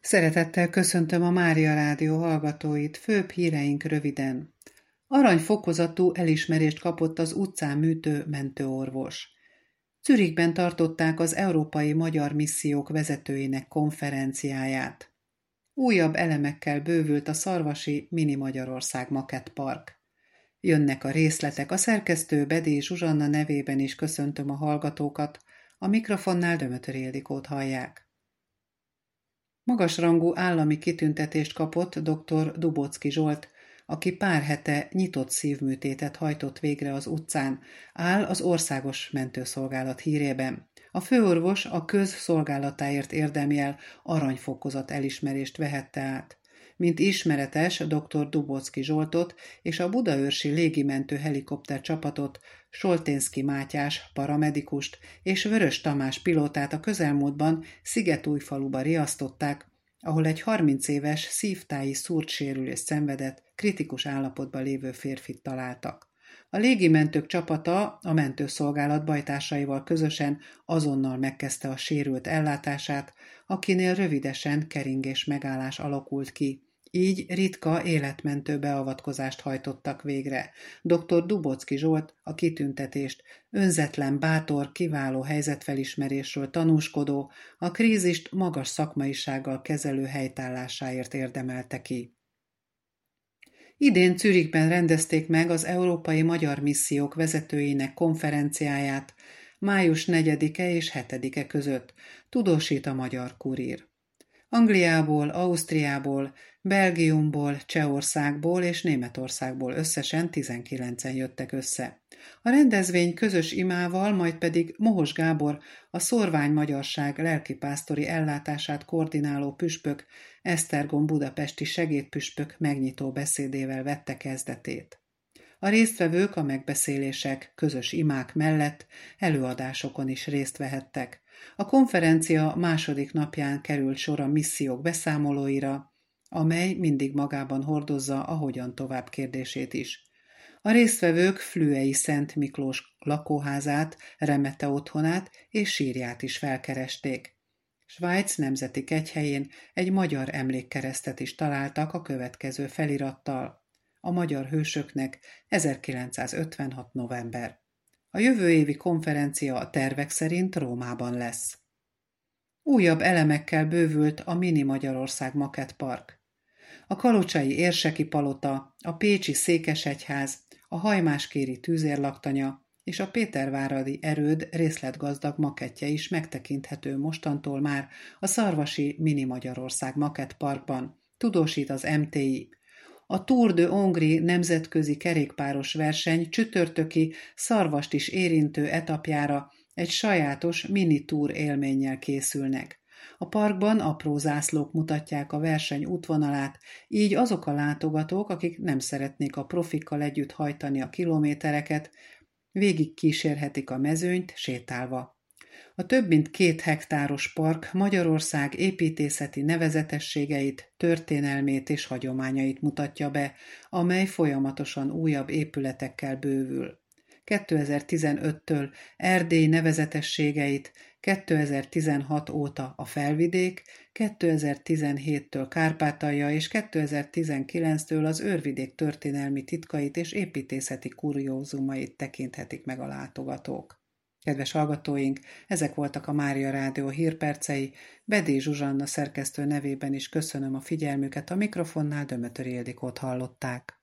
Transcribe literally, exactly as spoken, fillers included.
Szeretettel köszöntöm a Mária Rádió hallgatóit, főbb híreink röviden. Aranyfokozatú elismerést kapott az utcán műtő mentőorvos. Zürichben tartották az Európai Magyar Missziók vezetőinek konferenciáját. Újabb elemekkel bővült a szarvasi Mini Magyarország makettpark. Jönnek a részletek, a szerkesztő Bedé Zsuzsanna nevében is köszöntöm a hallgatókat, a mikrofonnál Dömötör Ildikót hallják. Magasrangú állami kitüntetést kapott dr. Dubocki Zsolt, aki pár hete nyitott szívműtétet hajtott végre az utcán, áll az Országos Mentőszolgálat hírében. A főorvos a közszolgálatáért érdemjel aranyfokozat elismerést vehette át. Mint ismeretes, dr. Dubocki Zsoltot és a budaörsi légimentő helikopter csapatot, Solténszky Mátyás paramedikust és Vörös Tamás pilótát a közelmúltban Szigetújfaluba riasztották, ahol egy harminc éves szívtáji szúrtsérülést szenvedett, kritikus állapotban lévő férfit találtak. A légimentők csapata a mentőszolgálat bajtársaival közösen azonnal megkezdte a sérült ellátását, akinél rövidesen keringés megállás alakult ki. Így ritka életmentő beavatkozást hajtottak végre. dr. Dubocki Zsolt a kitüntetést önzetlen, bátor, kiváló helyzetfelismerésről tanúskodó, a krízist magas szakmaisággal kezelő helytállásáért érdemelte ki. Idén Zürichben rendezték meg az Európai Magyar Missziók vezetőinek konferenciáját május negyedike és hetedike között, tudósít a Magyar Kurír. Angliából, Ausztriából, Belgiumból, Csehországból és Németországból összesen tizenkilencen jöttek össze. A rendezvény közös imával, majd pedig Mohos Gábor, a Szorvány Magyarság lelkipásztori ellátását koordináló püspök, Esztergom budapesti segédpüspök megnyitó beszédével vette kezdetét. A résztvevők a megbeszélések, közös imák mellett előadásokon is részt vehettek. A konferencia második napján került sor a missziók beszámolóira, amely mindig magában hordozza a hogyan tovább kérdését is. A résztvevők Flüei Szent Miklós lakóházát, remete otthonát és sírját is felkeresték. Svájc nemzeti kegyhelyén egy magyar emlékkeresztet is találtak a következő felirattal: a magyar hősöknek ezerkilencszázötvenhat. november. A jövő évi konferencia a tervek szerint Rómában lesz. Újabb elemekkel bővült a Mini Magyarország makettpark. A kalocsai érseki palota, a pécsi székesegyház, a hajmáskéri tűzérlaktanya és a péterváradi erőd részletgazdag makettje is megtekinthető mostantól már a szarvasi Mini Magyarország makettparkban, tudósít az em té i. A Tour de Hongrie nemzetközi kerékpáros verseny csütörtöki, Szarvast is érintő etapjára egy sajátos mini-túr élménnyel készülnek. A parkban apró zászlók mutatják a verseny útvonalát, így azok a látogatók, akik nem szeretnék a profikkal együtt hajtani a kilométereket, végig kísérhetik a mezőnyt sétálva. A több mint két hektáros park Magyarország építészeti nevezetességeit, történelmét és hagyományait mutatja be, amely folyamatosan újabb épületekkel bővül. kétezer-tizenöttől Erdély nevezetességeit, kétezer-tizenhat óta a Felvidék, kétezer-tizenhéttől Kárpátalja és kétezer-tizenkilenctől az Őrvidék történelmi titkait és építészeti kuriózumait tekinthetik meg a látogatók. Kedves hallgatóink, ezek voltak a Mária Rádió hírpercei, Bedé Zsuzsanna szerkesztő nevében is köszönöm a figyelmüket, a mikrofonnál Dömötör Ildikót hallották.